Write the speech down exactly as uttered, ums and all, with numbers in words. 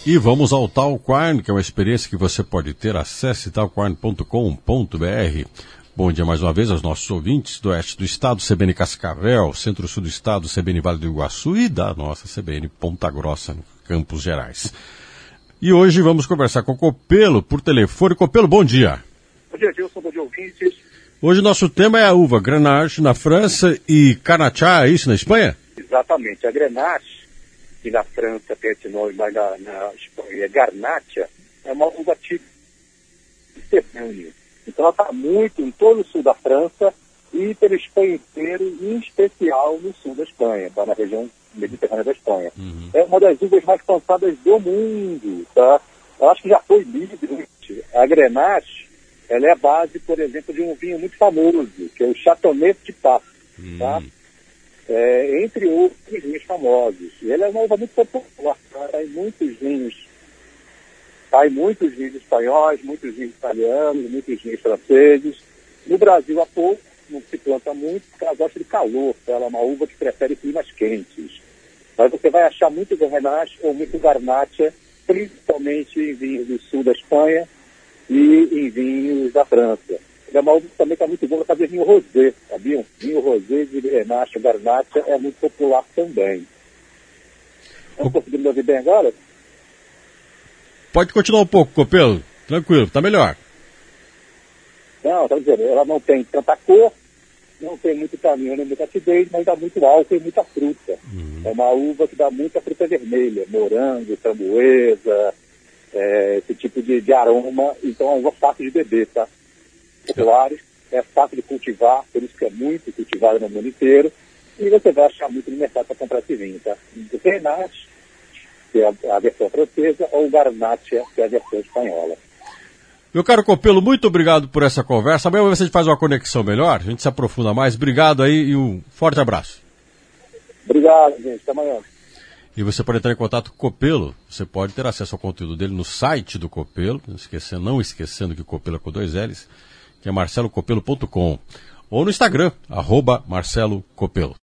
E vamos ao Talk Wine, que é uma experiência que você pode ter. Acesse talk wine ponto com ponto b r. Bom dia mais uma vez aos nossos ouvintes do oeste do estado, C B N Cascavel, centro-sul do estado, C B N Vale do Iguaçu e da nossa C B N Ponta Grossa, no Campos Gerais. E hoje vamos conversar com o Copelo por telefone. Copelo, bom dia. Bom dia, Gilson, bom dia, ouvintes. Hoje nosso tema é a uva Grenache na França e Carnatchá, é isso, na Espanha? Exatamente, a Grenache, que na França tem esse nome, mas na, na Espanha é Garnacha, é uma uva típica mediterrânea. Então ela está muito em todo o sul da França e pela Espanha inteira, em especial no sul da Espanha, tá? Na região mediterrânea da Espanha. Uhum. É uma das uvas mais plantadas do mundo, tá? Eu acho que já foi lido. A Grenache, ela é a base, por exemplo, de um vinho muito famoso, que é o Chateauneuf de Pape, uhum. tá? É, entre outros vinhos famosos. E ela é uma uva muito popular, tá? Em muitos vinhos. Tá? Em muitos vinhos espanhóis, muitos vinhos italianos, muitos vinhos franceses. No Brasil, há pouco, não se planta muito, porque ela gosta de calor. Ela é uma uva que prefere climas quentes. Mas você vai achar muito Grenache ou muito Garnacha, principalmente em vinhos do sul da Espanha e em vinhos da França. É uma uva que também está muito boa para fazer vinho rosé, sabiam? Vinho rosé de Grenache, Garnacha é muito popular também. Estão conseguindo me ouvir bem agora? Pode continuar um pouco, Copelo. Tranquilo, está melhor. Não, está dizendo, ela não tem tanta cor, não tem muito caminho, nem muita acidez, mas dá muito álcool e muita fruta. Uhum. É uma uva que dá muita fruta vermelha, morango, framboesa, é, esse tipo de, de aroma. Então é uma uva fácil de beber, tá? Populares, é fácil de cultivar, por isso que é muito cultivada no mundo inteiro, e você vai achar muito no mercado para comprar esse vinho, tá? O Grenache, que é a, a versão francesa, ou o Garnacha, que é a versão espanhola. Meu caro Copelo, muito obrigado por essa conversa. Amanhã a gente faz uma conexão melhor, a gente se aprofunda mais. Obrigado aí e um forte abraço. Obrigado, gente. Até amanhã. E você pode entrar em contato com o Copelo, você pode ter acesso ao conteúdo dele no site do Copelo, não esquecendo, não esquecendo que o Copelo é com dois L's, que é marcelo copelo ponto com, ou no Instagram, arroba Marcelo Copelo.